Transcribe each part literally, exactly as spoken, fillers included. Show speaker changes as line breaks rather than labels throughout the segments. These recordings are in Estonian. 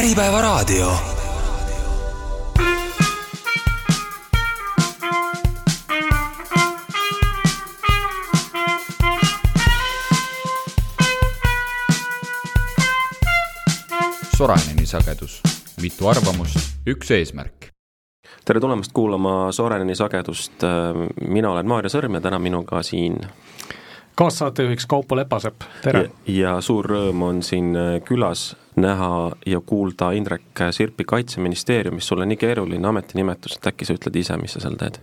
Äripäevaraadio.
Soraineni sagedus. Mitu arvamust, üks eesmärk.
Tere tulemast kuulama Soraineni sagedust. Mina olen Maarja Sõrm ja täna minuga siin
kaassaatejuhiks Kaupo Lepasepp. Tere!
Ja, ja suur rõõm on siin külas näha ja kuulda Indrek Sirpi Kaitseministeeriumis. Sulle nii keeruline ametinimetus, et äkki sa ütled ise, mis sa seal teed?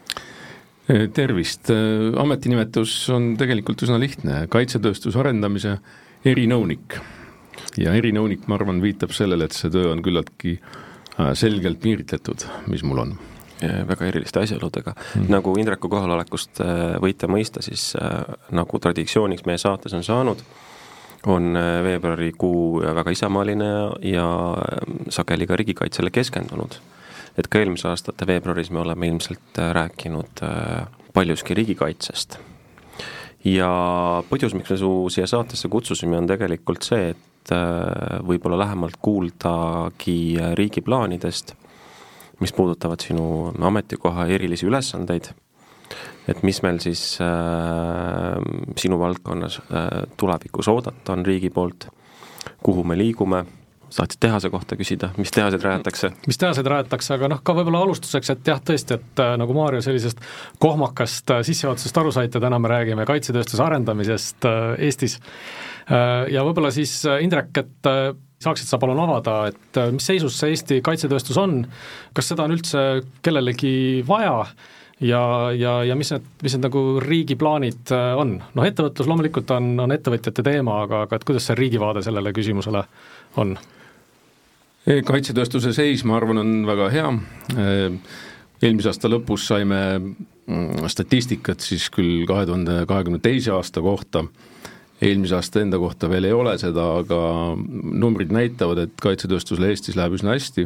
Tervist! Ametinimetus on tegelikult üsna lihtne. Kaitsetööstuse arendamise erinõunik. Ja erinõunik, ma arvan, viitab sellele, et see töö on küllaltki selgelt piiritletud, mis mul on.
Väga eriliste asjaoludega. Mm. Nagu Indreku kohalolekust võite mõista, siis nagu traditsiooniks meie saates on saanud, on veebruarikuu väga isamaaline ja sageli ka riigikaitsele keskendunud. Et ka eelmise aastate veebruaris me oleme ilmselt rääkinud paljuski riigikaitsest. Ja põhjus, miks me su siia saatesse kutsusime, on tegelikult see, et võib-olla lähemalt kuuldagi riigi plaanidest, mis puudutavad sinu ametikoha erilisi ülesandeid, et mis meil siis äh, sinu valdkonnas äh, tulevikus oodata on riigi poolt, kuhu me liigume, saatsid tehase kohta küsida, mis tehased rajatakse?
Mis tehased rajatakse, aga noh, ka võib-olla alustuseks, et jah, tõesti, et äh, nagu Maarja sellisest kohmakast äh, sissejuhatusest aru saite, täna me räägime kaitsetööstuse arendamisest äh, Eestis. Äh, ja võib-olla siis äh, Indrek, et äh, saaksid sa palun avada, et mis seisus see Eesti kaitsetööstus on, kas seda on üldse kellelegi vaja ja, ja, ja mis need, mis need nagu riigi plaanid on? Noh, ettevõtlus loomulikult on, on ettevõtjate teema, aga, aga et kuidas see riigivaade sellele küsimusele on?
Kaitsetööstuse seis, ma arvan, on väga hea. Eelmise aasta lõpus saime statistikat siis küll kahe tuhande kahekümne teise aasta kohta. Eelmise aasta enda kohta veel ei ole seda, aga numbrid näitavad, et kaitsetööstusele Eestis läheb üsna hästi.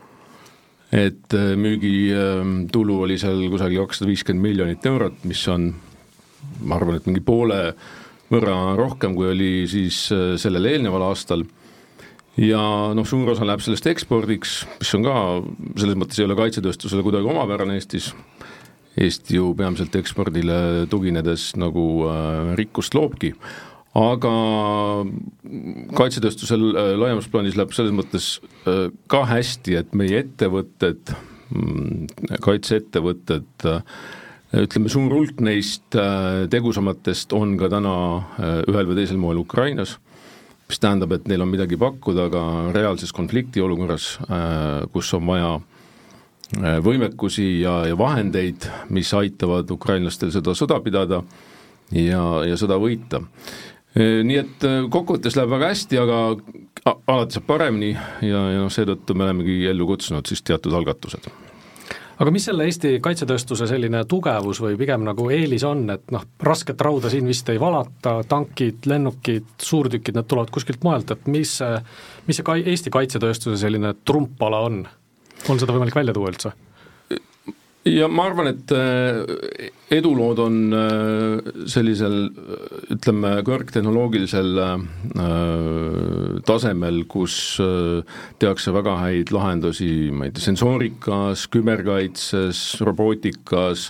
Et müügi tulu oli seal kusagil kakssada viiskümmend miljonit eurot, mis on, ma arvan, et mingi poole võrra rohkem, kui oli siis sellel eelneval aastal. Ja noh, suur osa läheb sellest ekspordiks, mis on ka, selles mõttes ei ole kaitsetööstusele kuidagi omapärane Eestis. Eesti ju peamiselt ekspordile tuginedes nagu rikkust loobki. Aga kaitsetööstusel laiemas plaanis läheb selles mõttes ka hästi, et meie ettevõtted, kaitseettevõtted, ütleme suur hulk neist tegusamatest on ka täna ühel või teisel moel Ukrainas, mis tähendab, et neil on midagi pakkuda ka reaalses konflikti olukorras, kus on vaja võimekusi ja, ja vahendeid, mis aitavad ukrainlastel seda sõda pidada ja, ja sõda võita. Nii et kokkuvõttes läheb väga hästi, aga alati saab paremini ja, ja no, seetõttu me olemegi ellu kutsunud siis teatud algatused.
Aga mis selle Eesti kaitsetööstuse selline tugevus või pigem nagu eelis on, et noh, rasket rauda siin vist ei valata, tankid, lennukid, suurtükid, need tulevad kuskilt mujalt, et mis, mis see Eesti kaitsetööstuse selline trumpala on? On seda võimalik välja tuua üldse?
Ja ma arvan, et edulood on sellisel, ütleme, kõrgtehnoloogilisel tasemel, kus tehakse väga häid lahendusi, ma ei tea, sensoorikas, küberkaitses, robootikas,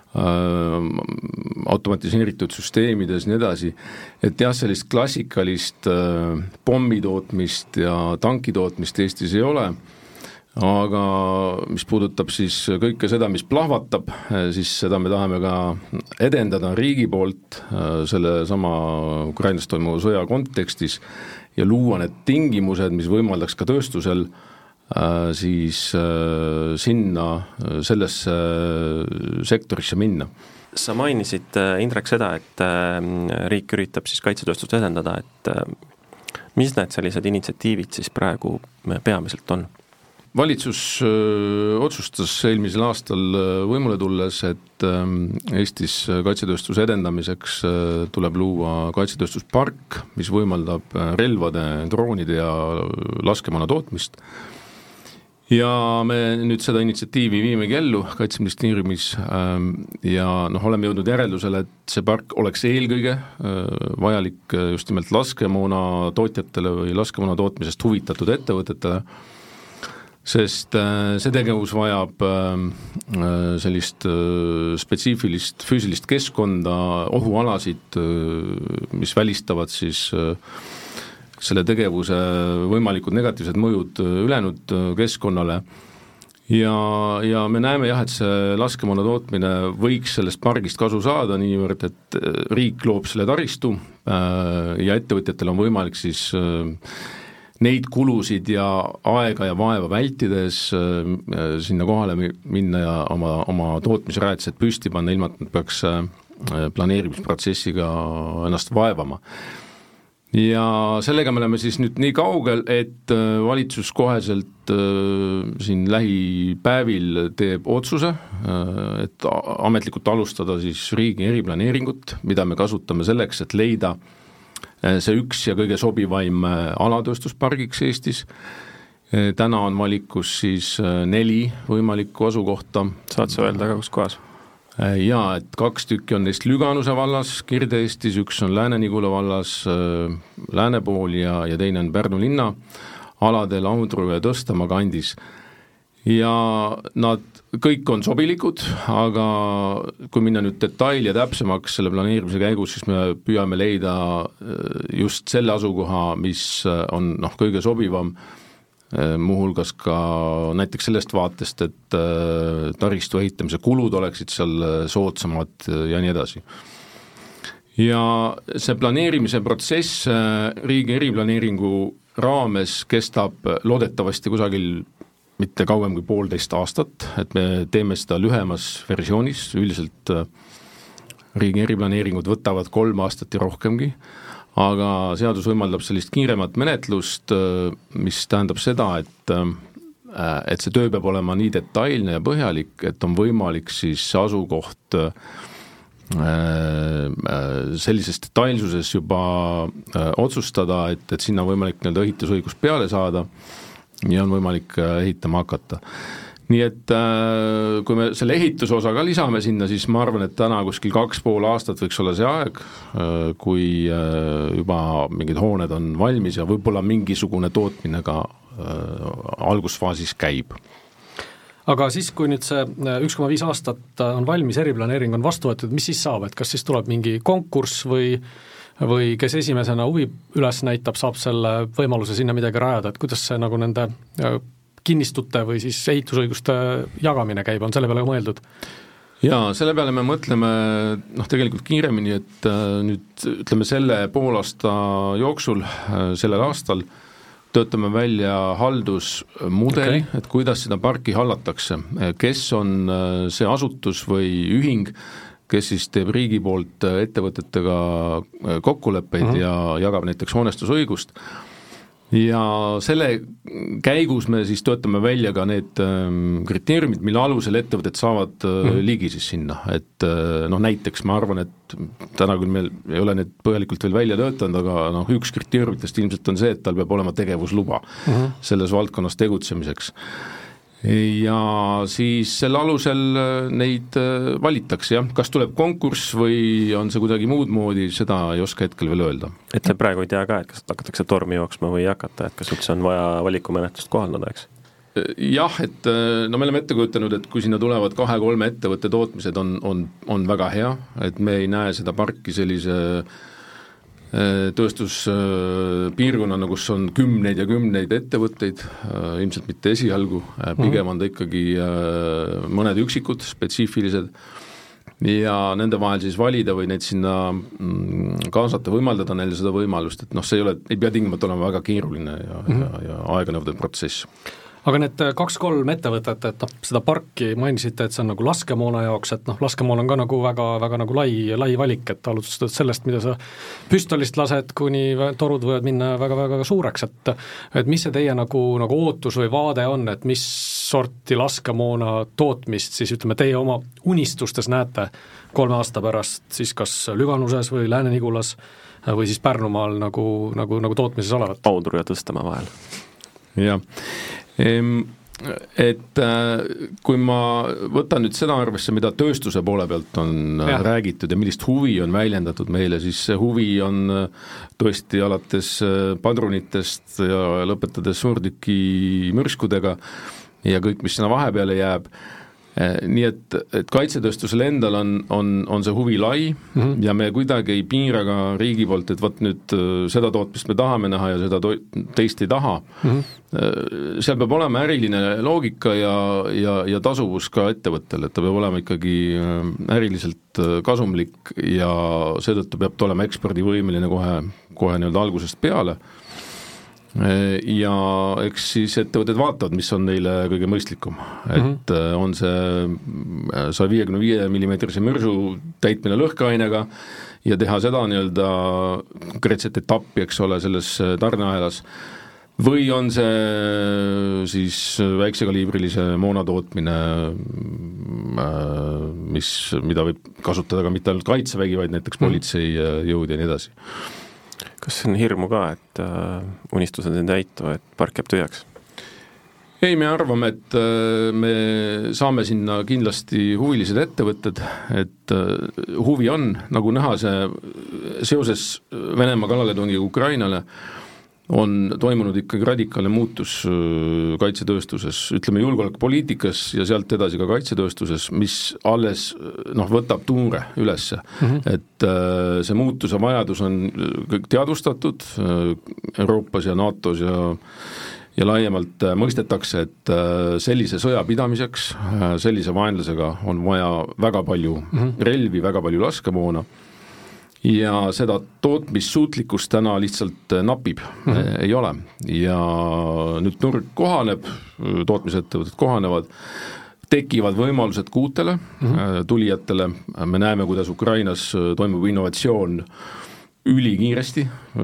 automatiseeritud süsteemides, nii edasi. Et jah, sellist klassikalist pommitootmist ja tankitootmist Eestis ei ole. Aga mis puudutab siis kõike seda, mis plahvatab, siis seda me tahame ka edendada riigi poolt selle sama Ukrainas toimuva sõja kontekstis ja luua need tingimused, mis võimaldaks ka tööstusel siis sinna sellesse sektorisse minna.
Sa mainisid, Indrek, seda, et riik üritab siis kaitsetööstust edendada, et mis need sellised initsiatiivid siis praegu peamiselt on?
Valitsus otsustas eelmisel aastal võimule tulles, et Eestis kaitsetööstuse edendamiseks tuleb luua kaitsetööstuspark, mis võimaldab relvade, droonide ja laskemoona tootmist. ja me nüüd seda initsiatiivi viimegi ellu Kaitseministeeriumis ja noh, oleme jõudnud järeldusele, et see park oleks eelkõige vajalik just nimelt laskemoona tootjatele või laskemoona tootmisest huvitatud ettevõtetele, sest see tegevus vajab sellist spetsiifilist füüsilist keskkonda, ohualasid, mis välistavad siis selle tegevuse võimalikud negatiivsed mõjud ülejäänud keskkonnale ja, ja me näeme jah, et see laskemoona tootmine võiks sellest pargist kasu saada niivõrd, et riik loob selle taristu ja ettevõtjatel on võimalik siis neid kulusid ja aega ja vaeva vältides sinna kohale minna ja oma, oma tootmisrajatised püsti panna, ilma et nad peaks planeerimisprotsessiga ennast vaevama. Ja sellega me oleme siis nüüd nii kaugel, et valitsus koheselt siin lähipäevil teeb otsuse, et ametlikult alustada siis riigi eriplaneeringut, mida me kasutame selleks, et leida see üks ja kõige sobivaim alatööstuspargiks Eestis. Täna on valikus siis neli võimalikku asukohta.
Saad sa öelda ka kus kohas?
Jaa, et kaks tükki on neist Lüganuse vallas, Kirde-Eestis, üks on Lääne-Nigula vallas, lääne pool ja, ja teine on Pärnu linna, aladel Audru ja Tõstamaa kandis. Ja nad kõik on sobilikud, aga kui minna nüüd detail ja täpsemaks selle planeerimise käigus, siis me püüame leida just selle asukoha, mis on noh, kõige sobivam, muuhulgas ka näiteks sellest vaatest, et taristu ehitamise kulud oleksid seal soodsamad ja nii edasi. Ja see planeerimise protsess riigi eriplaneeringu raames kestab loodetavasti kusagil mitte kauem kui poolteist aastat, et me teeme seda lühemas versioonis, üldiselt riigi eriplaneeringud võtavad kolm aastat ja rohkemgi, aga seadus võimaldab sellist kiiremat menetlust, mis tähendab seda, et, et see töö peab olema nii detailne ja põhjalik, et on võimalik siis asukoht sellises detailsuses juba otsustada, et, et sinna on võimalik nii-öelda ehitusõigus peale saada, ja on võimalik ehitama hakata. Nii et kui me selle ehituse osa ka lisame sinna, siis ma arvan, et täna kuskil kaks pool aastat võiks olla see aeg, kui juba mingid hooned on valmis ja võib-olla mingisugune tootmine ka algusfaasis käib.
Aga siis, kui nüüd see üks koma viis aastat on valmis, eriplaneering on vastu võetud, mis siis saab, et kas siis tuleb mingi konkurss või või kes esimesena huvi üles näitab, saab selle võimaluse sinna midagi rajada, et kuidas see nagu nende kinnistute või siis ehitusõiguste jagamine käib, on selle peale mõeldud?
Jaa, selle peale me mõtleme noh, tegelikult kiiremini, et nüüd ütleme selle poolaasta jooksul, sellel aastal töötame välja haldusmudeli, okay. Et kuidas seda parki hallatakse, kes on see asutus või ühing, kes siis teeb riigi poolt ettevõtetega kokkuleppeid uh-huh. ja jagab näiteks hoonestusõigust. Ja selle käigus me siis töötame välja ka need kriteeriumid, mille alusel ettevõtted saavad uh-huh. ligi siis sinna. Et noh, näiteks ma arvan, et täna küll meil ei ole need põhjalikult veel välja töötanud, aga noh, üks kriteeriumitest ilmselt on see, et tal peab olema tegevusluba uh-huh. selles valdkonnas tegutsemiseks. Ja siis selle alusel neid valitakse, jah, kas tuleb konkurss või on see kuidagi muud moodi, seda ei oska hetkel veel öelda.
Et te praegu ei tea ka, et kas hakatakse tormi jooksma või ei hakata, et kas üldse on vaja valikumenetlust kohaldada, eks?
Jah, et no me oleme ette kujutanud, et kui sinna tulevad kahe-kolme ettevõtte tootmised on, on, on väga hea, et me ei näe seda parki sellise tööstuspiirkonnana, kus on kümneid ja kümneid ettevõtteid, ilmselt mitte esialgu, pigem on ta ikkagi mõned üksikud, spetsiifilised, ja nende vahel siis valida või neid sinna kaasata, võimaldada neile seda võimalust, et noh, see ei ole, ei pea tingimata olema väga keeruline ja, mm-hmm. ja, ja aeganõudev protsess.
Aga need kaks-kolm ettevõtet, et noh, seda parki mainisite, et see on nagu laskemoona jaoks, et noh, laskemoon on ka nagu väga, väga nagu lai, lai valik, et alustad sellest, mida sa püstolist lased, kuni torud võivad minna väga-väga suureks, et et mis see teie nagu, nagu ootus või vaade on, et mis sorti laskemoona tootmist siis ütleme, teie oma unistustes näete kolme aasta pärast siis kas Lüganuses või Lääne-Nigulas või siis Pärnumaal nagu, nagu, nagu tootmises olevat?
Audru ja Tõstamaa vahel.
Jah. Ehm, et kui ma võtan nüüd seda arvesse, mida tööstuse poole pealt on ja. räägitud ja millist huvi on väljendatud meile, siis see huvi on tõesti alates padrunitest ja lõpetades suurtüki mürskudega ja kõik, mis sinna vahepeale jääb. Nii et, et kaitsetööstusel endal on, on, on see huvi lai mm-hmm. ja me kuidagi ei piira ka riigi poolt, et võt nüüd seda tootmist me tahame näha ja seda to- teist ei taha. Mm-hmm. Seal peab olema äriline loogika ja, ja, ja tasuvus ka ettevõttel, et ta peab olema ikkagi äriliselt kasumlik ja seetõttu peab ta olema ekspordivõimeline kohe, kohe nii-öelda algusest peale. Ja eks siis ettevõtted vaatavad, mis on neile kõige mõistlikum, et mm-hmm. on see saja viiekümne viie millimeetrise mürsu täitmine lõhkeainega ja teha seda nii-öelda konkreetset etappi, eks ole, selles tarneahelas, või on see siis väiksekaliibrilise moona tootmine, mis, mida võib kasutada ka mitte ainult kaitsevägi, vaid näiteks politsei jõud ja nii edasi.
Kas on hirmu ka, et uh, unistused ei täitu, et park jääb tühjaks?
Ei, me arvame, et uh, me saame sinna kindlasti huvilised ettevõtted, et uh, huvi on, nagu näha see seoses Venemaa kallaletungiga Ukrainale, on toimunud ikkagi radikaalne muutus kaitsetööstuses, ütleme julgeolekupoliitikas ja sealt edasi ka kaitsetööstuses, mis alles noh, võtab tuure ülesse. Mm-hmm. Et see muutuse vajadus on kõik teadvustatud Euroopas ja NATOs ja, ja laiemalt mõistetakse, et sellise sõja pidamiseks, sellise vaenlasega on vaja väga palju mm-hmm. relvi, väga palju laskemoona. Ja seda tootmissuutlikkust täna lihtsalt napib, mm-hmm. ei ole. Ja nüüd nurg kohaneb, tootmisettevõtted kohanevad, tekivad võimalused kuutele, mm-hmm. tulijatele. Me näeme, kuidas Ukrainas toimub innovatsioon ülikiiresti,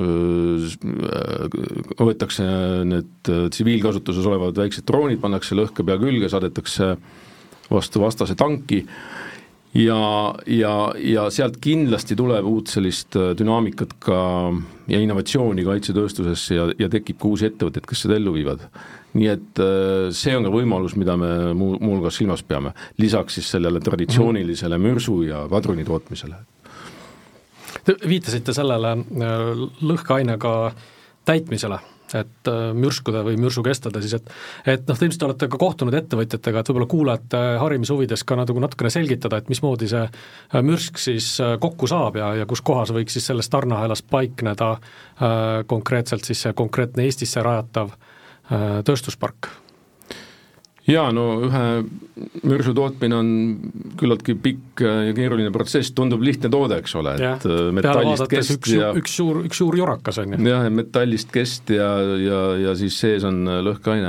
võetakse need tsiviilkasutuses olevad väiksed droonid, pannakse lõhkepea külge, saadetakse vastu vastase tanki, Ja, ja, ja sealt kindlasti tuleb uut sellist dünaamikat ka ja innovatsiooni kaitsetööstusesse ja, ja tekib ka uusi ettevõtteid, kes seda ellu viivad. Nii et see on ka võimalus, mida me muu, muulgas silmas peame, lisaks siis sellele traditsioonilisele mürsu ja padruni tootmisele.
Te viitasite sellele lõhkeainega täitmisele, et mürskude või mürsu kestada siis, et, et noh, te ilmselt olete ka kohtunud ettevõtjatega, et võib-olla kuulajate harimishuvides ka natukene selgitada, et mismoodi see mürsk siis kokku saab ja, ja kus kohas võiks siis selles tarneahelas paikneda äh, konkreetselt siis see konkreetne Eestisse rajatav äh, tööstuspark.
Jaa, no ühe mürsu tootmine on küllaltki pikk ja keeruline protsess, tundub lihtne toode, eks ole, et ja, metallist kest
üks, ja üks suur, üks suur jurakas on ju.
Jah, metallist kest ja, ja, ja siis sees on lõhkeaine.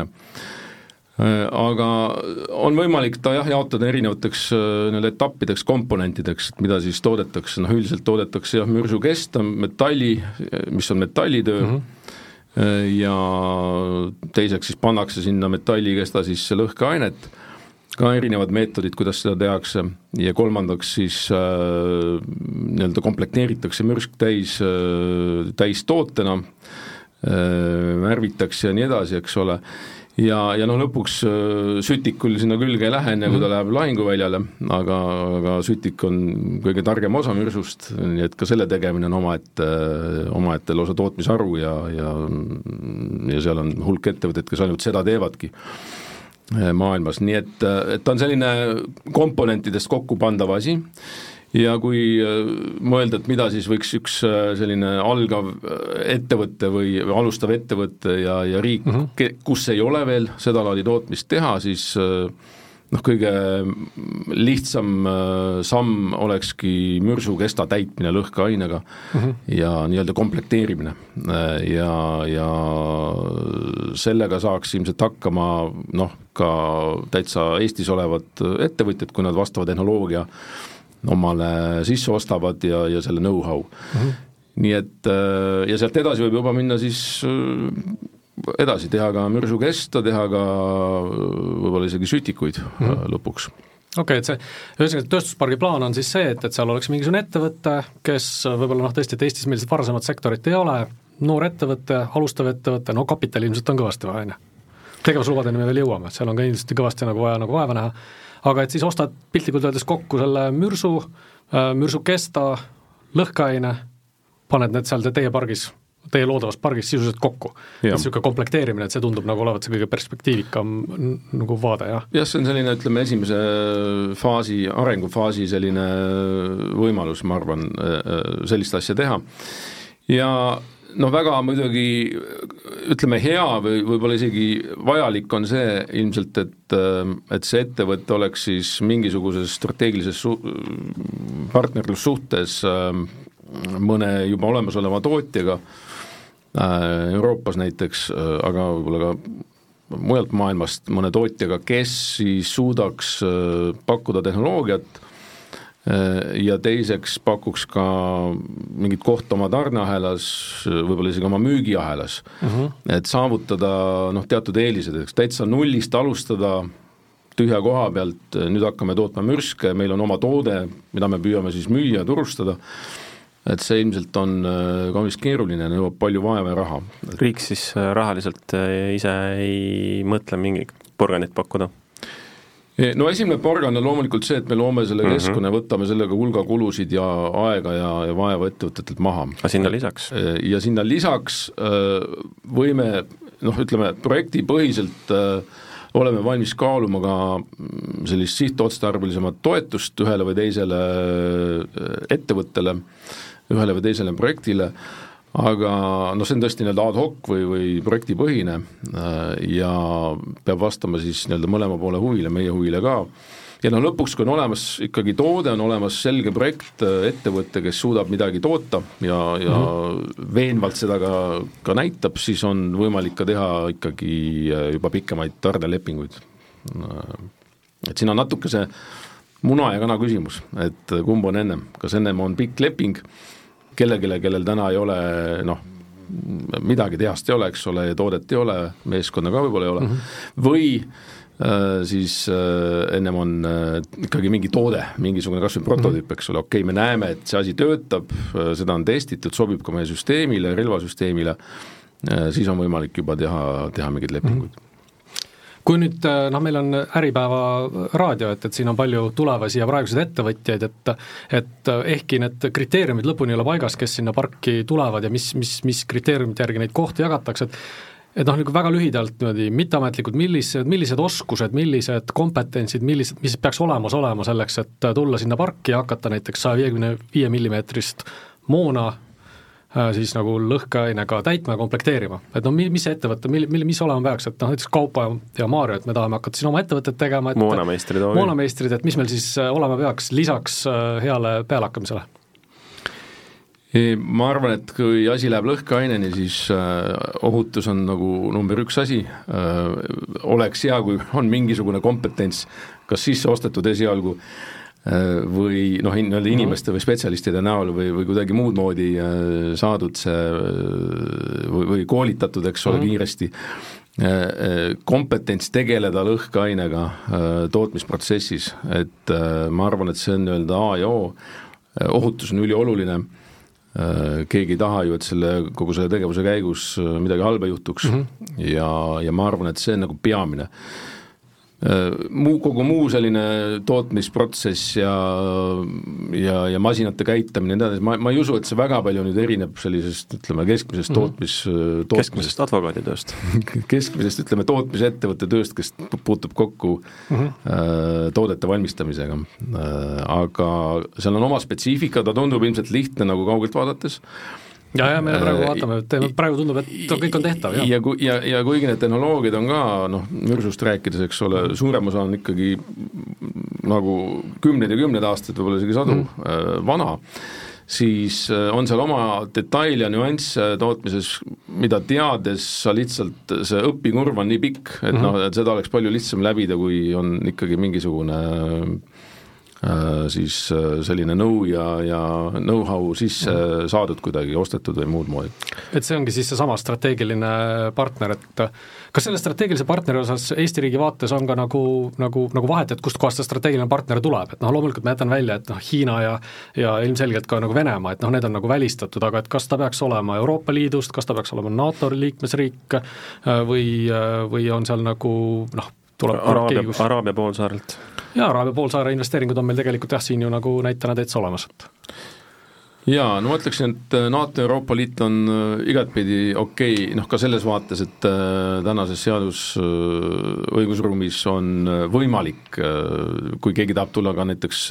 Aga on võimalik ta jah, jaotada erinevateks etappideks, komponentideks, mida siis toodetakse, noh üldiselt toodetakse jah, mürsu kest on metalli, mis on metallitöö, mm-hmm. ja teiseks siis pannakse sinna metallikesta siis lõhkeainet, ka erinevad meetodid, kuidas seda tehakse, ja kolmandaks siis äh, nii-öelda komplekteeritakse mürsk täis, äh, täis tootena, äh, värvitakse ja nii edasi, eks ole, ja, ja noh lõpuks äh, sütikul sinna külge ei lähe, enne kui ta läheb lahinguväljale, aga, aga sütik on kõige targem osa mürsust, nii et ka selle tegemine on omaette, omaette lausa tootmisharu ja, ja, ja seal on hulk ettevõtted, kes ainult seda teevadki maailmas, nii et, et ta on selline komponentidest kokku pandav asi ja kui mõelda, et mida siis võiks üks selline algav ettevõtte või alustav ettevõtte ja, ja riik, mm-hmm. kus ei ole veel seda laadi tootmist teha, siis noh, kõige lihtsam samm olekski mürsu kesta täitmine lõhkeainega mm-hmm. ja nii-öelda komplekteerimine ja, ja sellega saaks ilmselt hakkama noh, ka täitsa Eestis olevad ettevõtjad, kui nad vastava tehnoloogia omale sisse ostavad ja, ja selle know-how. Mm-hmm. Nii et ja sealt edasi võib juba minna siis edasi, teha ka mürsu kesta, teha ka võib-olla isegi sütikuid mm-hmm. lõpuks.
Okei, okay, et see, ühesõnaga tööstuspargi plaan on siis see, et, et seal oleks mingisugune ettevõte, kes võib-olla noh tõesti, et Eestis millised varasemad sektorit ei ole, noor ettevõte, alustav ettevõte, no kapital ilmselt on kõvasti vaja. tegevuslubadeni me veel jõuame, seal on ka ilmselt kõvasti nagu vaja nagu vaeva näha, aga et siis ostad piltlikult öeldes kokku selle mürsu, mürsu kesta, lõhkeaine, paned need seal teie pargis, teie loodavas pargis sisuliselt kokku. Et siuke komplekteerimine, et see tundub nagu olevat see kõige perspektiivikam nagu vaade, jah?
Jah, see on selline, ütleme, esimese faasi, arengufaasi selline võimalus, ma arvan, sellist asja teha. Ja noh, väga muidugi, ütleme, hea või võib-olla isegi vajalik on see ilmselt, et, et see ettevõte oleks siis mingisuguses strateegilises su- partnerlussuhtes mõne juba olemasoleva tootjaga, Euroopas näiteks, aga võib-olla ka mujalt maailmast mõne tootjaga, kes siis suudaks pakkuda tehnoloogiat ja teiseks pakuks ka mingit kohta oma tarneahelas, võib-olla isegi oma müügiahelas, uh-huh. et saavutada noh, teatud eelised, eks täitsa nullist alustada tühja koha pealt, nüüd hakkame tootma mürske, meil on oma toode, mida me püüame siis müüa ja turustada, et see ilmselt on kaunis keeruline, nõuab palju vaeva ja raha.
Riik siis rahaliselt ise ei mõtle mingit porganit pakkuda?
No esimene porgan on loomulikult see, et me loome selle keskkonna ja võtame sellega hulga kulusid ja aega ja, ja vaeva ettevõtetelt maha.
Aga sinna lisaks?
Ja sinna lisaks võime, noh ütleme, projektipõhiselt oleme valmis kaaluma ka sellist sihtotstarbelisemat toetust ühele või teisele ettevõttele, ühele või teisele projektile, aga no see on tõesti nii-öelda ad hoc või, või projektipõhine ja peab vastama siis nii-öelda mõlema poole huvile, meie huvile ka. Ja no lõpuks, kui on olemas ikkagi toode, on olemas selge projekt, ettevõtte, kes suudab midagi toota ja, ja mm-hmm. veenvalt seda ka, ka näitab, siis on võimalik ka teha ikkagi juba pikemaid tarnelepinguid. Et siin on natuke see muna ja kana küsimus, et kumb on ennem, kas ennem on pikk leping, kellegile, kellel täna ei ole, noh, midagi tehast ei ole, eks ole, ja toodet ei ole, meeskonna ka võib-olla ei ole, mm-hmm. või äh, siis äh, ennem on äh, ikkagi mingi toode, mingisugune kas või prototüüp, eks ole, okei, me näeme, et see asi töötab, äh, seda on testitud, sobib ka meie süsteemile, relvasüsteemile, äh, siis on võimalik juba teha, teha mingeid lepinguid. Mm-hmm.
Kui nüüd, noh, meil on Äripäeva raadio, et, et siin on palju tulevasi ja praeguseid ettevõtjaid, et, et ehkki need kriteeriumid lõpuni ei ole paigas, kes sinna parki tulevad ja mis, mis, mis kriteeriumid järgi neid kohti jagatakse, et et noh, nagu väga lühidalt niimoodi mitteametlikud, millised, millised oskused, millised kompetentsid, millised, mis peaks olemas olema selleks, et tulla sinna parki ja hakata näiteks saja viiekümne viie millimeetrist moona siis nagu lõhkeainega täitma ja komplekteerima. Et no mis ettevõtte, mil, mil, mis olema peaks, et noh, näiteks Kaupa ja Maario, et me tahame hakata siin oma ettevõtted tegema, et
moonameistrid,
moonameistrid, et mis meil siis olema peaks lisaks heale pealakkamisele?
Ma arvan, et kui asi läheb lõhkeaineni, siis ohutus on nagu number üks asi. Oleks hea, kui on mingisugune kompetents, kas sisse ostetud esialgu, või noh, inimeste või spetsialistide näol või, või kuidagi muud moodi saadud see või, või koolitatud, eks ole, kiiresti kompetents tegeleda lõhkeainega tootmisprotsessis, et ma arvan, et see on öelda A ja O, ohutus on ülioluline, keegi ei taha ju, et selle, kogu selle tegevuse käigus midagi halba juhtuks mm-hmm. ja, ja ma arvan, et see on nagu peamine. Muu, kogu muu selline tootmisprotsess ja, ja, ja masinate käitamine, ma, ma ei usu, et see väga palju nüüd erineb sellisest, ütleme, keskmisest tootmis...
Mm-hmm. tootmis keskmisest advokaaditööst.
Keskmisest, ütleme, tootmisettevõtte tööst, kes puutub kokku mm-hmm. äh, toodete valmistamisega. Äh, aga seal on oma spetsiifika, ta tundub ilmselt lihtne nagu kaugelt vaadates,
ja, ja me praegu vaatame, et praegu tundub, et kõik on tehtav.
Ja, ja, ja, ja kuigi need tehnoloogiad on ka, noh, mürsust rääkides, eks ole, suurem osa on ikkagi nagu kümned ja kümned aastad, võib-olla isegi sadu mm. vana, siis on seal oma detail ja nüanss tootmises, mida teades sa lihtsalt, see õpikurv on nii pikk, et mm-hmm. noh, et seda oleks palju lihtsam läbida, kui on ikkagi mingisugune siis selline nõu ja, ja know-how sisse mm. saadud kuidagi, ostetud või muud moodi.
Et see ongi siis see sama strateegiline partner, et kas selle strateegilise partneri osas Eesti riigi vaates on ka nagu, nagu, nagu vahet, et kust kohast see strateegiline partner tuleb, et noh, loomulikult ma jätan välja, et noh, Hiina ja, ja ilmselgelt ka nagu Venemaa, et noh, need on nagu välistatud, aga et kas ta peaks olema Euroopa Liidust, kas ta peaks olema NATO liikmesriik või, või on seal nagu noh,
Araabia, Araabia poolsaarelt.
Jaa, Araabia poolsaare investeeringud on meil tegelikult jah, siin ju nagu näitena täitsa olemas.
Jaa, no ma ütleksin, et NATO ja Euroopa Liit on igatpidi okei, okay, noh ka selles vaates, et tänases seadus õigusruumis on võimalik, kui keegi tahab tulla ka näiteks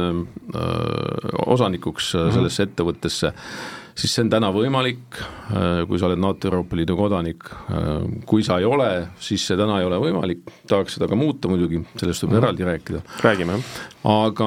osanikuks sellesse ettevõttesse, siis see on täna võimalik, kui sa oled NATO Euroopa Liidu kodanik. Kui sa ei ole, siis see täna ei ole võimalik, tahaks seda ka muuta muidugi, sellest võib mm. eraldi rääkida.
Räägime.
Aga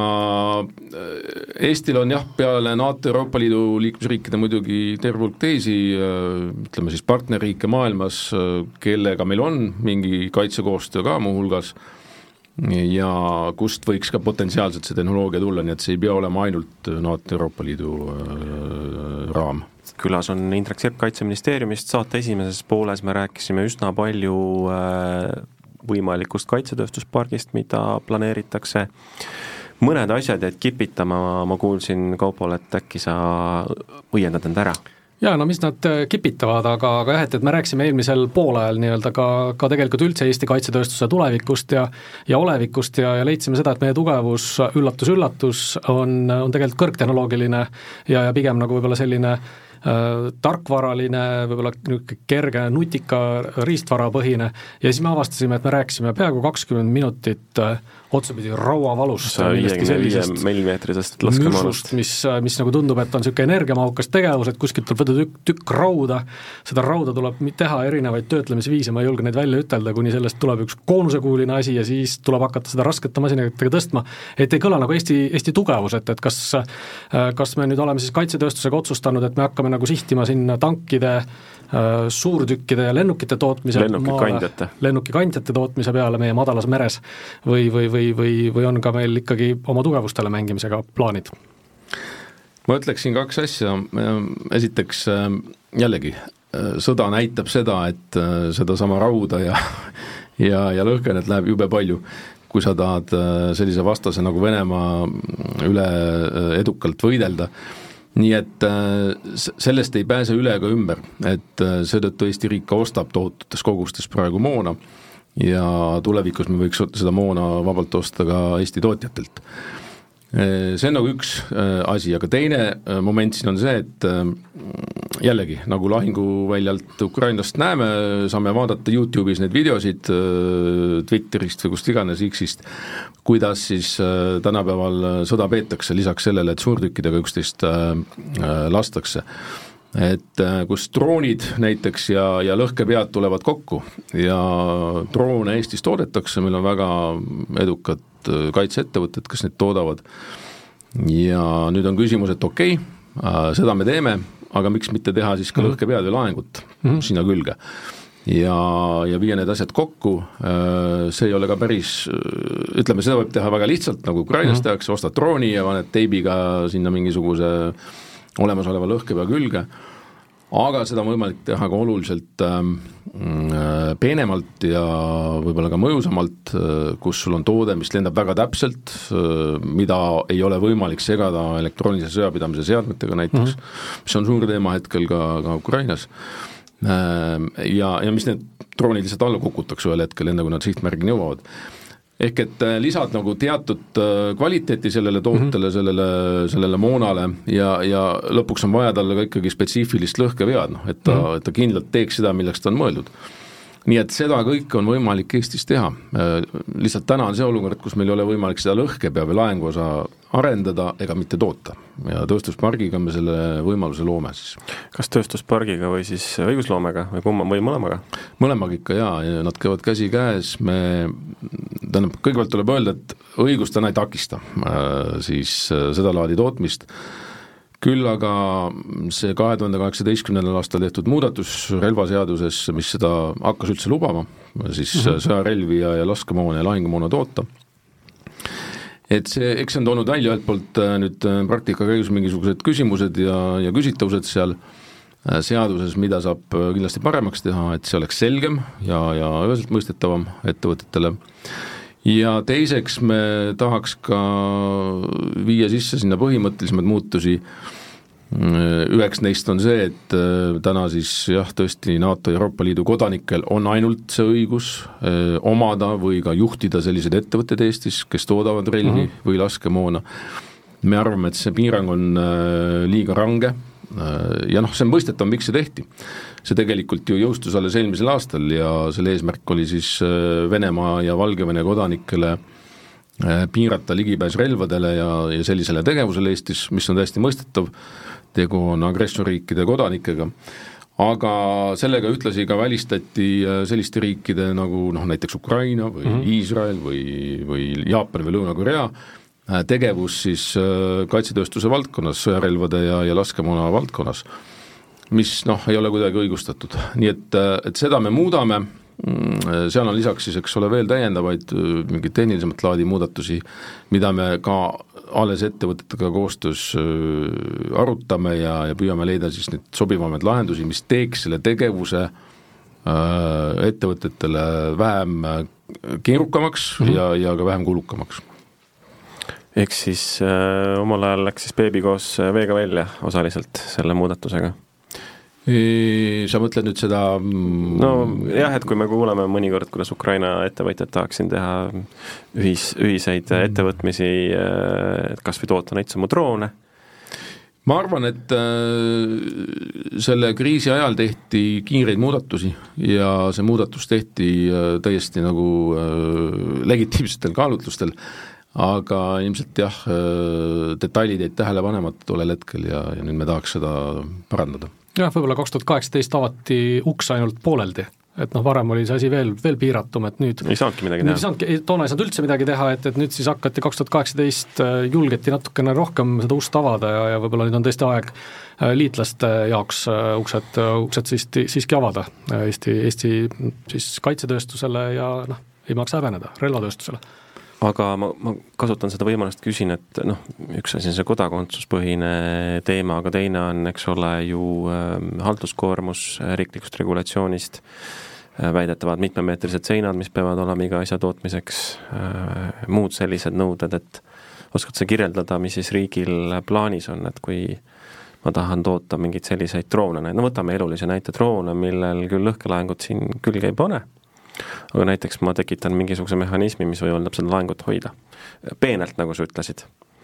Eestil on jah, peale NATO Euroopa Liidu liikmesriikide muidugi terve hulk teisi, ütleme siis partnerriike maailmas, kellega meil on mingi kaitsekoostöö ka muuhulgas, ja kust võiks ka potentsiaalselt see tehnoloogia tulla, nii et see ei pea olema ainult NATO Euroopa Liidu äh, raam.
Külas on Indrek Sirp Kaitseministeeriumist, saate esimeses pooles me rääkisime üsna palju äh, võimalikust kaitsetööstuspargist, mida planeeritakse. Mõned asjad jäid kipitama, ma kuulsin Kaupol, et äkki sa õiendad end ära.
Jaa, no mis nad kipitavad, aga, aga jah, et, et me rääksime eelmisel poolajal nii-öelda ka, ka tegelikult üldse Eesti kaitsetööstuse tulevikust ja, ja olevikust ja, ja leidsime seda, et meie tugevus, üllatus-üllatus on, on tegelikult kõrgtehnoloogiline ja, ja pigem nagu võib-olla selline äh, tarkvaraline, võib-olla kerge, nutika riistvarapõhine ja siis me avastasime, et me rääkisime peaaegu kakskümmend minutit äh, otsapidi rauavalust,
sellisest
mürsust, mis, mis nagu tundub, et on niisugune energiamahukas tegevus, et kuskilt tuleb võtta tükk, tükk rauda, seda rauda tuleb teha erinevaid töötlemisviise, ma ei julge neid välja ütelda, kuni sellest tuleb üks koonusekuuline asi ja siis tuleb hakata seda raskete masinatega tõstma, et ei kõla nagu Eesti, Eesti tugevus, et, et kas, kas me nüüd oleme siis kaitsetööstusega otsustanud, et me hakkame nagu sihtima sinna tankide, suurtükkide ja lennukite tootmise
lennukikandjate.
lennukikandjate tootmise peale meie madalas meres või, või, või, või, või on ka meil ikkagi oma tugevustele mängimisega plaanid?
Ma ütleksin kaks asja, esiteks jällegi, sõda näitab seda, et seda sama rauda ja, ja, ja lõhkenet läheb jube palju, kui sa tahad sellise vastase nagu Venemaa üle edukalt võidelda. Nii et sellest ei pääse üle ega ümber, et seetõttu Eesti riik ostab tohututes kogustes praegu moona ja tulevikus me võiks seda moona vabalt osta ka Eesti tootjatelt. See on nagu üks asi, aga teine moment siin on see, et jällegi, nagu lahinguväljalt Ukrainast näeme, saame vaadata YouTube'is neid videosid Twitterist või kust iganes X-ist, kuidas siis tänapäeval sõda peetakse lisaks sellele, et suurtükkidega üksteist lastakse. Et kus droonid näiteks ja, ja lõhkepead tulevad kokku ja droone Eestis toodetakse, meil on väga edukad kaitseettevõtted, kes neid toodavad ja nüüd on küsimus, et okei, okay, seda me teeme, aga miks mitte teha siis ka lõhkepead või laengut mm-hmm. sinna külge ja, ja viia need asjad kokku, see ei ole ka päris, ütleme, seda võib teha väga lihtsalt, nagu Ukrainas mm-hmm. tehakse, ostad drooni ja paned teibiga sinna mingisuguse olemasoleva lõhkepea külge, aga seda on võimalik teha ka oluliselt äh, peenemalt ja võib-olla ka mõjusamalt, äh, kus sul on toode, mis lendab väga täpselt, äh, mida ei ole võimalik segada elektroonilise sõjapidamise seadmetega näiteks, mm-hmm. mis on suur teema hetkel ka, ka Ukrainas. Äh, ja, ja mis need droonid lihtsalt alla kukutakse ühel hetkel, enne kui nad sihtmärgini jõuavad. Ehk et lisad nagu teatud kvaliteeti sellele tootele, sellele, sellele moonale ja, ja lõpuks on vaja talle ka ikkagi spetsiifilist lõhkevead, no, et, ta, et ta kindlalt teeks seda, milleks ta on mõeldud. Nii et seda kõik on võimalik Eestis teha. Lihtsalt täna on see olukord, kus meil ei ole võimalik seda lõhkepea või laenguosa arendada ega mitte toota. Ja tööstuspargiga me selle võimaluse loome siis.
Kas tööstuspargiga või siis õigusloomega või kumma või mõlemaga?
Mõlemaga ikka jaa, ja nad käivad käsi käes. Me, tähendab, kõigepealt tuleb öelda, et õigus täna ei takista siis seda laadi tootmist. Küll aga see kahe tuhande kaheksateistkümnendal aastal tehtud muudatus relvaseaduses, mis seda hakkas üldse lubama, siis mm-hmm. sõjarelvi ja, ja laskemoona ja lahingumoona toota. et see, eks see on toonud välja ühelt poolt nüüd praktika käigus mingisugused küsimused ja, ja küsitavused seal seaduses, mida saab kindlasti paremaks teha, et see oleks selgem ja, ja üheselt mõistetavam ettevõtetele. Ja teiseks me tahaks ka viia sisse sinna põhimõttelisemad muutusi. Üheks neist on see, et täna siis jah, tõesti NATO ja Euroopa Liidu kodanikel on ainult see õigus eh, omada või ka juhtida sellised ettevõtted Eestis, kes toodavad relvi mm-hmm. või laskemoona. Me arvame, et see piirang on eh, liiga range ja noh, see on mõistetav, miks see tehti. See tegelikult ju jõustus alles eelmisel aastal ja selle eesmärk oli siis Venemaa ja Valgevene kodanikele piirata ligipääs relvadele ja, ja sellisele tegevusele Eestis, mis on täiesti mõistetav, tegu on agressorriikide kodanikega. Aga sellega ühtlasi ka välistati selliste riikide nagu noh, näiteks Ukraina või mm-hmm. Iisrael või, või Jaapan või Lõuna-Korea tegevus siis kaitsetööstuse valdkonnas, sõjarelvade ja, ja laskemoona valdkonnas, mis noh, ei ole kuidagi õigustatud. Nii et, et seda me muudame, seal on lisaks siis, eks ole, veel täiendavaid mingid tehnilisemat laadi muudatusi, mida me ka alles ettevõtetega koostöös arutame ja, ja püüame leida siis need sobivamaid lahendusi, mis teeks selle tegevuse ettevõtetele vähem keerukamaks mm-hmm. ja, ja ka vähem kulukamaks.
Eks siis äh, omal ajal läks siis beebi koos veega välja osaliselt selle muudatusega.
E, sa mõtled nüüd seda...
No jah, et kui me kuuleme mõnikord, kuidas Ukraina ettevõtjad tahaksin teha ühis, ühiseid ettevõtmisi, et kas või toota neid samu droone.
Ma arvan, et äh, selle kriisi ajal tehti kiireid muudatusi ja see muudatus tehti äh, täiesti nagu äh, legitiimsetel kaalutlustel, aga ilmselt jah, detailid jäid tähele panemata tollel hetkel ja, ja nüüd me tahaks seda parandada.
Jah, võib-olla kaks tuhat kaheksateist avati uks ainult pooleldi, et noh, varem oli see asi veel, veel piiratum, et nüüd
ei saanudki midagi teha.
Saanudki, toona ei saanud üldse midagi teha, et, et nüüd siis hakati kaks tuhat kaheksateist julgeti natukene rohkem seda ust avada ja, ja võib-olla nüüd on tõesti aeg liitlaste jaoks uksed, uksed siiski, siiski avada Eesti, Eesti siis kaitsetööstusele ja noh, ei maksa häbeneda, relvatööstusele.
Aga ma, ma kasutan seda võimalust, küsin, et noh, üks asi on see kodakondsuspõhine teema, aga teine on, eks ole, ju äh, halduskoormus riiklikust regulatsioonist, äh, väidetavad mitmemeetrised seinad, mis peavad olema iga asja tootmiseks, äh, muud sellised nõuded, et oskad sa kirjeldada, mis siis riigil plaanis on, et kui ma tahan toota mingeid selliseid droone, no võtame elulise näite droone, millel küll lõhkelaengut siin külge ei pane, aga näiteks ma tekitan mingisuguse mehhanismi, mis võimaldab seda laengut hoida. Peenelt, nagu sa ütlesid.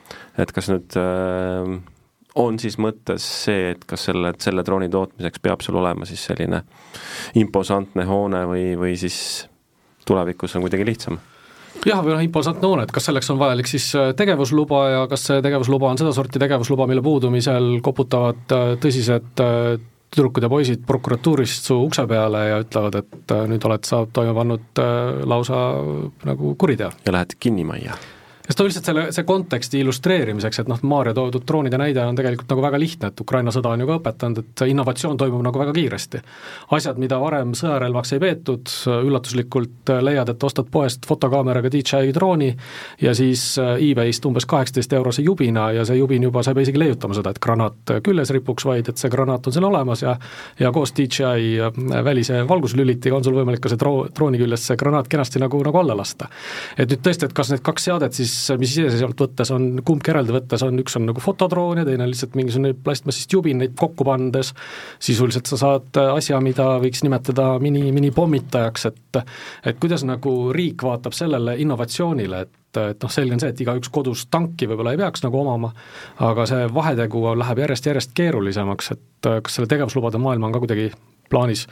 Et kas nüüd äh, on siis mõttes see, et kas selle, selle drooni tootmiseks peab sul olema siis selline imposantne hoone või, või siis tulevikus on kuidagi lihtsam?
Jah, või noh, imposantne hoone, et kas selleks on vajalik siis tegevusluba ja kas see tegevusluba on seda sorti tegevusluba, mille puudumisel koputavad tõsised tüdrukud ja poisid prokuratuurist su ukse peale ja ütlevad, et nüüd oled sa toime pannud lausa nagu kuriteo.
Ja lähed kinni majja.
Sest on lihtsalt selle, see konteksti illustreerimiseks, et noh, Maaria toodud droonide näide on tegelikult nagu väga lihtne, et Ukraina sõda on ju ka õpetanud, et see innovatsioon toimub nagu väga kiiresti. Asjad, mida varem sõjarelvaks ei peetud, üllatuslikult leiad, et ostad poest fotokaameraga D J I drooni ja siis eBayst umbes kaheksateist eurose jubina ja see jubin juba sai isegi leiutama seda, et granaat külles ripuks, vaid et see granaat on seal olemas ja, ja koos D J I välise valguslülitiga on sul võimalik ka see dro- drooni küljes see granaat kenasti nagu, nagu alla lasta. Et nüüd tõesti, et kas need kaks seadet siis mis iseseisvalt võttes on, kumbki eraldi võttes on, üks on nagu fotodroon ja teine lihtsalt mingisugune plastmassist jubin, neid kokku pandes sisuliselt sa saad asja, mida võiks nimetada mini, minipommitajaks, et, et kuidas nagu riik vaatab sellele innovatsioonile, et, et noh, selge on see, et igaüks kodus tanki võib-olla ei peaks nagu omama, aga see vahetegu läheb järjest-järjest keerulisemaks, et kas selle tegevuslubade maailma on ka kuidagi plaanis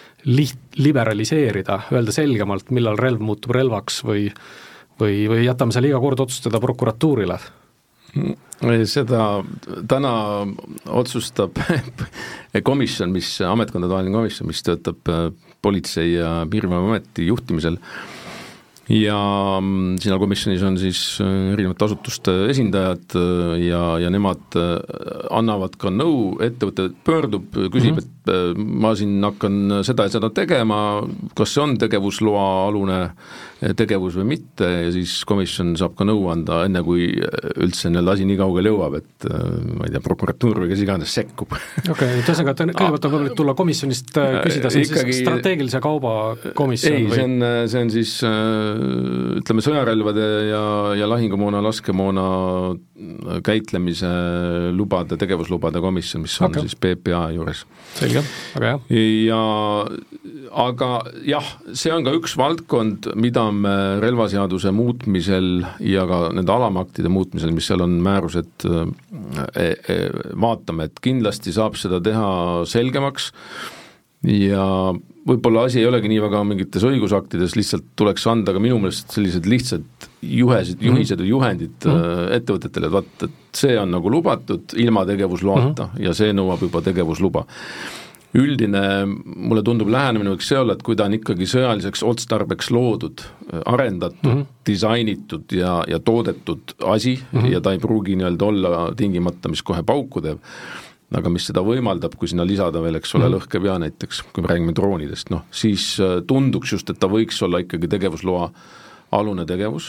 liht- liberaliseerida, öelda selgemalt, millal relv muutub relvaks või või, või jätame selle iga kord otsustada prokuratuurile?
Seda täna otsustab komisjon, mis ametkondade komisjon, mis töötab politsei ja piirivalveameti juhtimisel ja siin komisjonis on siis erinevate asutuste esindajad ja, ja nemad annavad ka nõu, ettevõte pöördub, küsib, mm-hmm. et ma siin hakkan seda ja seda tegema, kas see on tegevusloa alune tegevus või mitte ja siis komisjon saab ka nõu anda, enne kui üldse nii-öelda asi nii kaugele jõuab, et ma ei tea, prokuratuur või kes iganes sekkub.
Okei, okay, et ühesõnaga, et kõigepealt on võib-olla tulla komisjonist küsida, see on ikkagi... siis strateegilise kauba komisjon?
Ei,
või?
see on, see on siis ütleme sõjarelvade ja, ja lahingumoona, laskemoona käitlemise lubade, tegevuslubade komisjon, mis on okay. siis P P A juures.
Selge, väga hea.
Ja, aga jah, see on ka üks valdkond, mida me relvaseaduse muutmisel ja ka nende alamaktide muutmisel, mis seal on määrused, vaatame, et kindlasti saab seda teha selgemaks ja võib-olla asi ei olegi nii väga mingites õigusaktides, lihtsalt tuleks anda ka minu meelest sellised lihtsad juhesid, juhised või juhendid mm. ettevõtetele, et vaat, et see on nagu lubatud ilma tegevusloata mm. ja see nõuab juba tegevusluba. Üldine, mulle tundub lähenemine võiks see olla, et kui ta on ikkagi sõjaliseks otstarbeks loodud, arendatud, mm-hmm. disainitud ja, ja toodetud asi mm-hmm. ja ta ei pruugi nii-öelda olla tingimata, mis kohe pauku teeb, aga mis seda võimaldab, kui sinna lisada veel, eks ole, mm-hmm. lõhkepea näiteks, kui me räägime droonidest, noh, siis tunduks just, et ta võiks olla ikkagi tegevusloa alune tegevus,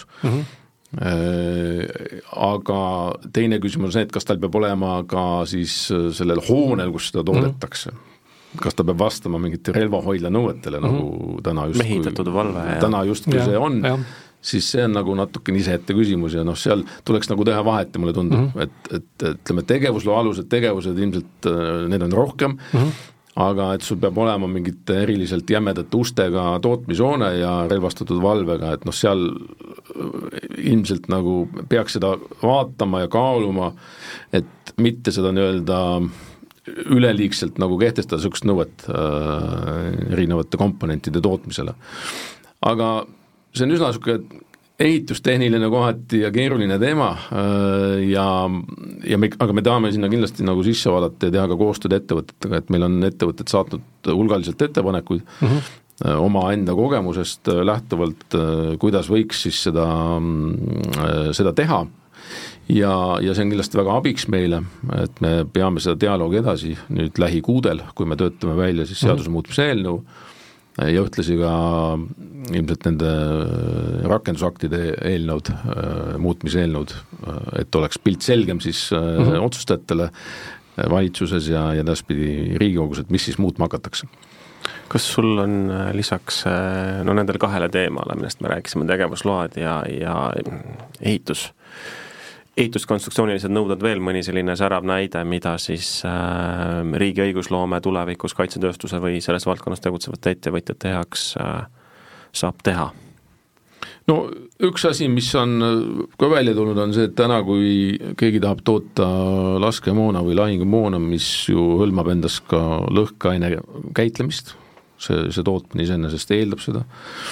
mm-hmm. aga teine küsimus on see, et kas tal peab olema ka siis sellel hoonel, kus seda toodetakse mm-hmm. kas ta peab vastama mingite relvahoidla nõuetele mm-hmm. nagu täna just
mehitatud valve ja
täna just kui ja, see on, ja. siis see on nagu natuke ise ette küsimus ja noh, seal tuleks nagu teha vahet ja mulle tundub, mm-hmm. et, et ütleme tegevusloa alused tegevused ilmselt need on rohkem, mm-hmm. aga et sul peab olema mingite eriliselt jämedate ustega tootmishoone ja relvastatud valvega, et noh, seal ilmselt nagu peaks seda vaatama ja kaaluma, et mitte seda nii-öelda üleliigselt nagu kehtestada sükst nõuet äh, erinevate komponentide tootmisele. Aga see on üsna süke ehitustehniline kohati ja keeruline teema äh, ja, ja me, aga me tahame sinna kindlasti nagu sisse vaadata ja teha ka koostööd ettevõtetega, et meil on ettevõtted saatnud hulgaliselt ettepanekuid mm-hmm. äh, oma enda kogemusest äh, lähtuvalt, äh, kuidas võiks siis seda, äh, seda teha. Ja, ja see on kindlasti väga abiks meile, et me peame seda dialoogi edasi nüüd lähikuudel, kui me töötame välja siis seaduse muutmise eelnõu ja ühtlasi ka ilmselt nende rakendusaktide eelnõud, muutmise eelnõud, et oleks pilt selgem siis mm-hmm. otsustajatele valitsuses ja, ja täspidi Riigikogus, et mis siis muutma hakatakse.
Kas sul on lisaks no nendele kahele teemale, millest me rääkisime, tegevusload ja, ja ehitus, ehituskonstruktsioonilised nõuded veel mõni selline särav näide, mida siis äh, riigi õigusloome tulevikus kaitsetööstuse või selles valdkonnas tegutsevate ettevõtjate heaks äh, saab teha?
No üks asi, mis on ka välja tulnud, on see, et täna, kui keegi tahab toota laskemoona või lahingumoona, mis ju hõlmab endas ka lõhkeaine käitlemist, see, see tootmine iseenesest eeldab seda,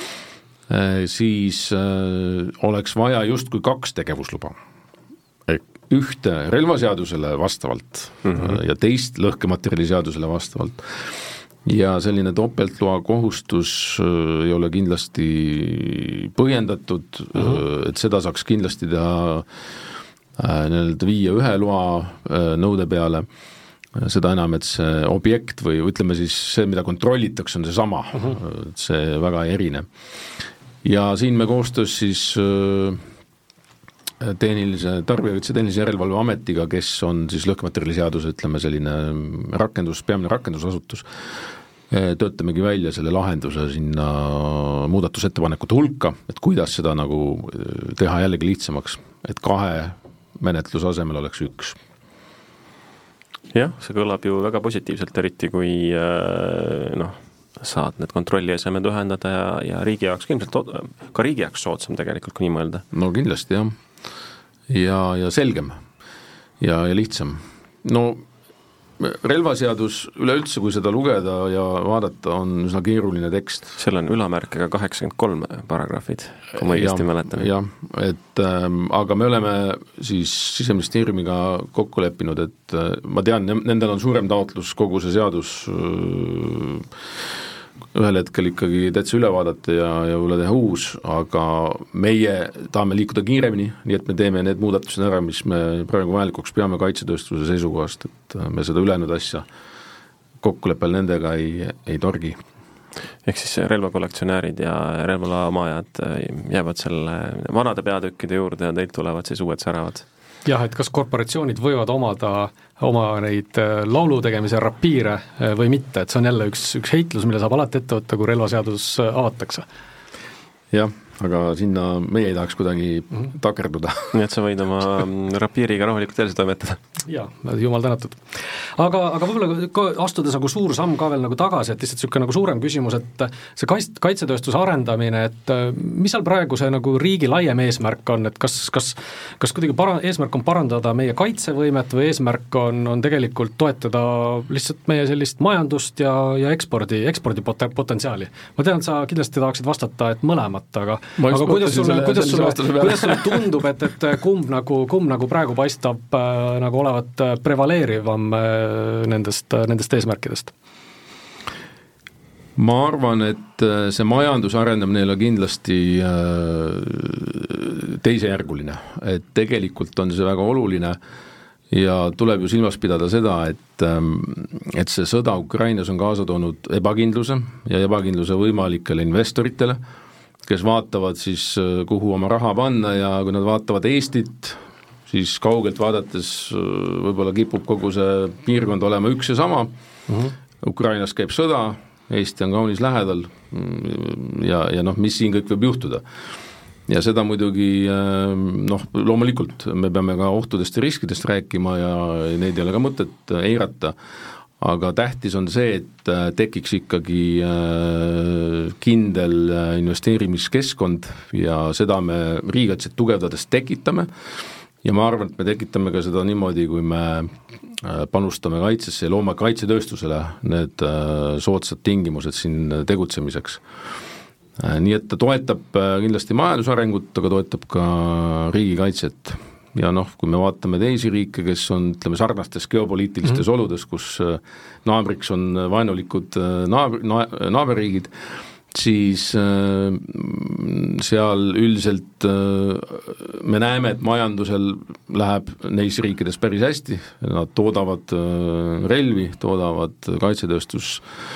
siis oleks vaja justkui kaks tegevusluba. Ühte relvaseadusele vastavalt mm-hmm. ja teist lõhkematerjali seadusele vastavalt. Ja selline topeltloa kohustus ei ole kindlasti põhjendatud, mm-hmm. et seda saaks kindlasti teha nii-öelda viie ühe loa nõude peale, seda enam, et see objekt või ütleme siis see, mida kontrollitakse, on see sama, mm-hmm. see väga ei erine. Ja siin me koostöös siis tehnilise, tarbijakaitse tehnilise järelevalve ametiga, kes on siis lõhkematerjali seaduse, ütleme selline rakendus, peamine rakendusasutus, töötamegi välja selle lahenduse sinna muudatusettepanekute hulka, et kuidas seda nagu teha jällegi lihtsamaks, et kahe menetluse asemel oleks üks.
Jah, see kõlab ju väga positiivselt, eriti kui noh, saad need kontrolli esemed ühendada ja, ja riigi jaoks, ilmselt ka riigi jaoks soodsam tegelikult, kui nii mõelda.
No kindlasti jah. Ja, ja selgem ja, ja lihtsam. No relvaseadus üleüldse, kui seda lugeda ja vaadata, on üsna keeruline tekst.
Seal on ülamärkega kaheksakümmend kolm paragrahvid, kui ma õigesti mäletan.
Jah, et ähm, aga me oleme siis Siseministeeriumiga kokku leppinud, et äh, ma tean, nendel on suurem taotlus kogu see seadus äh, ühel hetkel ikkagi täitsa üle vaadata ja, ja üle teha uus, aga meie tahame liikuda kiiremini, nii et me teeme need muudatused ära, mis me praegu vajalikuks peame kaitsetööstuse seisukohast, et me seda ülejäänud asja kokkuleppel nendega ei, ei torgi.
Ehk siis relvakollektsionäärid ja relvala omajad jäävad selle vanade peatükkide juurde ja teilt tulevad siis uued säravad.
Jah, et kas korporatsioonid võivad omada oma neid laulu tegemise rapiire või mitte, et see on jälle üks, üks heitlus, mille saab alati ette võtta, kui relvaseadus avatakse.
Jah, aga sinna meie ei tahaks kuidagi mm-hmm. takerduda.
Nii et sa võid oma rapiiriga rahulikult edasi toimetada.
Jaa, jumal tänatud. Aga, aga võib-olla astudes nagu suur samm ka veel nagu tagasi, et lihtsalt niisugune nagu suurem küsimus, et see kaitsetööstuse arendamine, et mis seal praegu see nagu riigi laiem eesmärk on, et kas, kas, kas kuidagi para, eesmärk on parandada meie kaitsevõimet või eesmärk on, on tegelikult toetada lihtsalt meie sellist majandust ja, ja ekspordi, ekspordi potentsiaali? Ma tean, et sa kindlasti tahaksid vastata, et mõlemat, aga, aga kuidas sulle, kuidas sulle, kuidas sulle tundub, et, et kumb nagu, kumb nagu praegu paistab äh, nagu olevat prevaleerivam nendest, nendest eesmärkidest?
Ma arvan, et see majanduse arendamine ei ole kindlasti teisejärguline, et tegelikult on see väga oluline ja tuleb ju silmas pidada seda, et, et see sõda Ukrainas on kaasa toonud ebakindluse ja ebakindluse võimalikele investoritele, kes vaatavad siis, kuhu oma raha panna ja kui nad vaatavad Eestit, siis kaugelt vaadates võib-olla kipub kogu see piirkond olema üks ja sama. Uh-huh. Ukrainas käib sõda, Eesti on kaunis lähedal ja, ja noh, mis siin kõik võib juhtuda. Ja seda muidugi, noh, loomulikult me peame ka ohtudest ja riskidest rääkima ja neid ei ole ka mõtet eirata, aga tähtis on see, et tekiks ikkagi kindel investeerimiskeskkond ja seda me riigikaitset tugevdades tekitame. Ja ma arvan, et me tekitame ka seda niimoodi, kui me panustame kaitsesse ja loome kaitsetööstusele need soodsad tingimused siin tegutsemiseks. Nii et ta toetab kindlasti majandusarengut, aga toetab ka riigikaitset. Ja noh, kui me vaatame teisi riike, kes on, ütleme, sarnastes geopoliitilistes mm-hmm. oludes, kus naabriks on vaenulikud naabr, na, naaberriigid, siis äh, seal üldiselt äh, me näeme, et majandusel läheb neis riikides päris hästi, nad toodavad äh, relvi, toodavad kaitsetööstus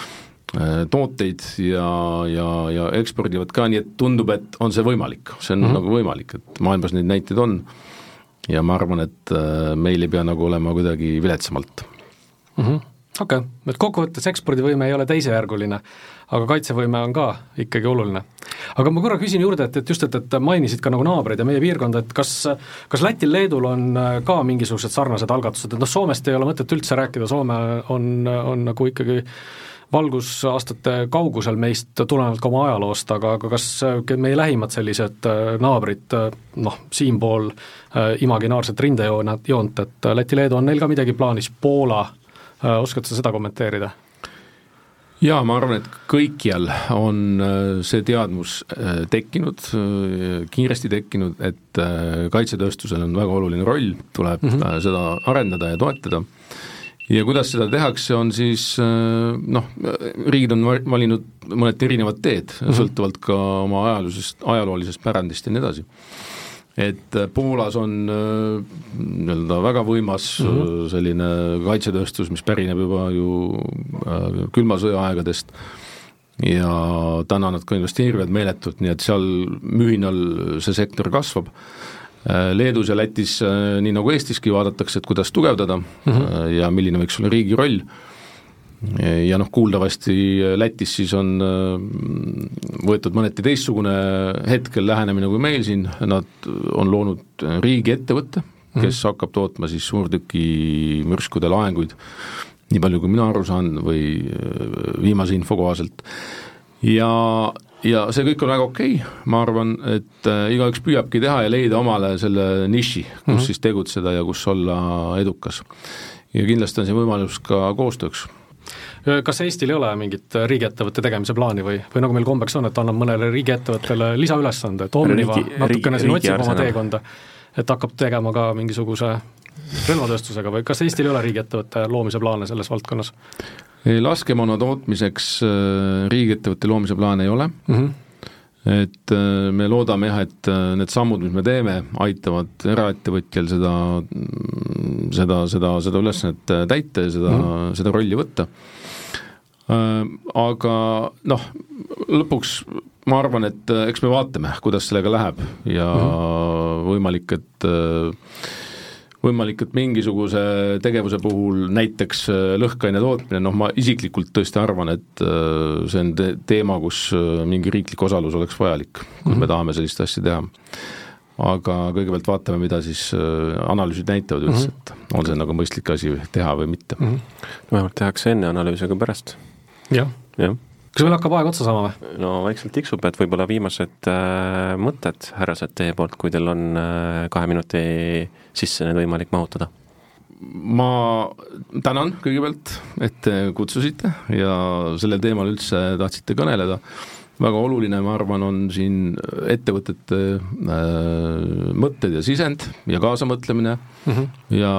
äh, tooteid ja, ja, ja ekspordivad ka, nii et tundub, et on see võimalik, see on mm-hmm. nagu võimalik, et maailmas neid näiteid on ja ma arvan, et äh, meil ei pea nagu olema kuidagi viletsamalt.
Mhm. Okei, okay. Et kokkuvõttes ekspordivõime ei ole teisejärguline, aga kaitsevõime on ka ikkagi oluline. Aga ma korra küsin juurde, et, et just, et, et mainisid ka nagu naabreid ja meie piirkonda, et kas, kas Lätil, Leedul on ka mingisugused sarnased algatused, et noh, Soomest ei ole mõtet üldse rääkida, Soome on, on nagu ikkagi valgusaastate kaugusel meist tulenevalt ka oma ajaloost, aga, aga kas meie lähimad sellised naabrid, noh, siinpool imaginaarset rindejoont, et Läti, Leedu on neil ka midagi plaanis, Poola, oskad sa seda kommenteerida?
Jaa, ma arvan, et kõikjal on see teadmus tekkinud, kiiresti tekkinud, et kaitsetööstusel on väga oluline roll, tuleb mm-hmm. seda arendada ja toetada. Ja kuidas seda tehakse, on siis, noh, riigid on valinud mõned erinevad teed, mm-hmm. sõltuvalt ka oma ajaloolisest, ajaloolisest pärandist ja nii edasi. Et Poolas on nii-öelda väga võimas mm-hmm. selline kaitsetööstus, mis pärineb juba ju külma sõja aegadest ja täna nad ka investeerivad meeletult, nii et seal mühinal see sektor kasvab. Leedus ja Lätis, nii nagu Eestiski, vaadatakse, et kuidas tugevdada mm-hmm. ja milline võiks olla riigi roll. Ja noh, kuuldavasti Lätis siis on võetud mõneti teistsugune hetkel lähenemine kui meil siin, nad on loonud riigi ettevõtte, kes hakkab tootma siis suurtüki mürskude laenguid, nii palju kui mina aru saan või viimase info kohaselt. Ja, ja see kõik on väga okei, ma arvan, et igaüks püüabki teha ja leida omale selle niši, kus mm-hmm. siis tegutseda ja kus olla edukas. Ja kindlasti on see võimalus ka koostööks.
Kas Eestil ei ole mingit riigiettevõtte tegemise plaani või, või nagu meil kombeks on, et annab mõnele riigiettevõttele lisaülesande, et Omniva riigi, natukene siin otsib oma teekonda, et hakkab tegema ka mingisuguse relvatööstusega või kas Eestil ei ole riigiettevõtte loomise plaane selles valdkonnas?
Laskemoona tootmiseks riigiettevõtte loomise plaane ei ole, mm-hmm. et me loodame jah, et need sammud, mis me teeme, aitavad eraettevõtjal seda, seda, seda, seda ülesannet täita ja seda, mm-hmm. seda rolli võtta. Aga noh, lõpuks ma arvan, et eks me vaatame, kuidas sellega läheb ja mm-hmm. võimalik, et võimalik, et mingisuguse tegevuse puhul näiteks lõhkaine tootmine, noh ma isiklikult tõesti arvan, et see on te- teema, kus mingi riiklik osalus oleks vajalik, kui mm-hmm. me tahame sellist asja teha. Aga kõigepealt vaatame, mida siis analüüsid näitavad üldse, mm-hmm. et on see nagu mõistlik asi teha või mitte.
Mm-hmm. Vähemalt tehakse enne analüüsiga pärast.
Jah.
Jah.
Kas meil hakkab aeg otsa saama või?
No vaikselt tiksub, et võib-olla viimased äh, mõtted härrased teie poolt, kui teil on äh, kahe minuti sisse need võimalik mahutada.
Ma tänan kõigepealt, et te kutsusite ja sellel teemal üldse tahtsite kõneleda. Väga oluline, ma arvan, on siin ettevõtete äh, mõtted ja sisend ja kaasamõtlemine mm-hmm. ja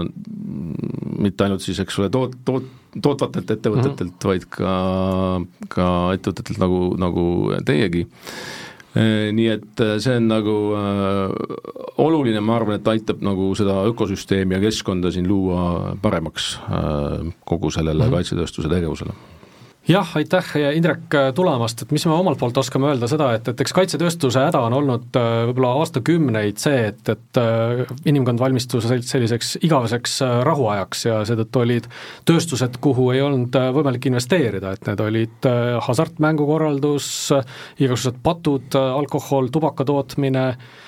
mitte ainult siis, eks ole, toot, toot, tootvatelt ettevõtetelt, mm-hmm. vaid ka, ka ettevõtetelt nagu, nagu teiegi. Nii et see on nagu äh, oluline, ma arvan, et aitab nagu seda ökosüsteemi ja keskkonda siin luua paremaks äh, kogu sellele mm-hmm. kaitsetööstuse tegevusele.
Jah, aitäh Indrek tulemast, et mis me omalt poolt oskame öelda seda, et, et eks kaitsetööstuse häda on olnud võib-olla aastakümneid see, et, et inimkond valmistus selliseks igaveseks rahuajaks ja seetõttu olid tööstused, kuhu ei olnud võimalik investeerida, et need olid hasartmängukorraldus, igasugused patud, alkohol, tubakatootmine,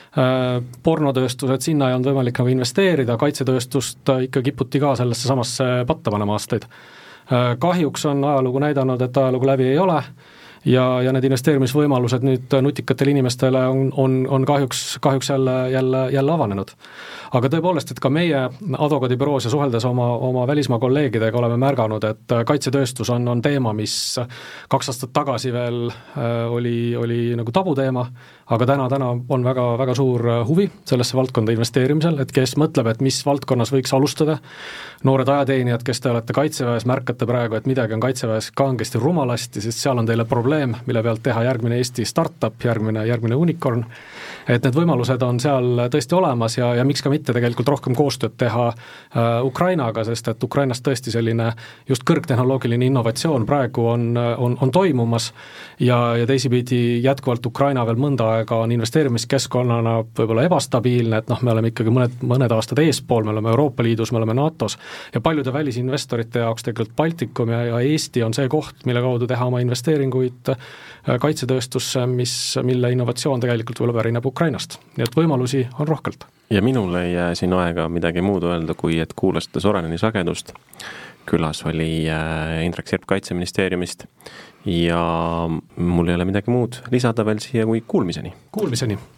pornotööstused, sinna ei olnud võimalik nagu investeerida, kaitsetööstust ikka kiputi ka sellesse samasse patta panema aastaid. Kahjuks on ajalugu näidanud, et ajalugu läbi ei ole ja, ja need investeerimisvõimalused nüüd nutikatel inimestele on, on, on kahjuks, kahjuks jälle, jälle, jälle avanenud. Aga tõepoolest, et ka meie advokaadibüroos ja suheldes oma, oma välismaa kolleegidega oleme märganud, et kaitsetööstus on, on teema, mis kaks aastat tagasi veel oli, oli nagu tabuteema, aga täna, täna on väga, väga suur huvi sellesse valdkonda investeerimisel, et kes mõtleb, et mis valdkonnas võiks alustada. Noored ajateenijad, kes te olete kaitseväes, märkate praegu, et midagi on kaitseväes kangesti rumalasti, sest seal on teile probleem, mille pealt teha järgmine Eesti startup, järgmine, järgmine unicorn. Et need võimalused on seal tõesti olemas ja, ja miks ka mitte tegelikult rohkem koostööd teha äh, Ukrainaga, sest et Ukrainas tõesti selline just kõrgtehnoloogiline innovatsioon praegu on, on, on toimumas ja, ja teisipidi jätkuvalt Ukraina veel mõnda aega on investeerimiskeskkonnana võib-olla ebastabiilne, et noh, me oleme ikkagi mõned, mõned aastad eespool, me oleme Euroopa Liidus, me oleme NATOs ja paljude välisinvestorite jaoks tegelikult Baltikum ja, ja Eesti on see koht, mille kaudu teha oma investeeringuid kaitsetööstusse, mis, mille innovatsioon tegelikult võib-olla pärineb Ukrainast. Nii et võimalusi on rohkelt.
Ja minul ei jää siin aega midagi muud öelda, kui et kuulasite Soraneni sagedust. Külas oli Indrek Sirp Kaitseministeeriumist ja mul ei ole midagi muud lisada veel siia kui kuulmiseni.
Kuulmiseni.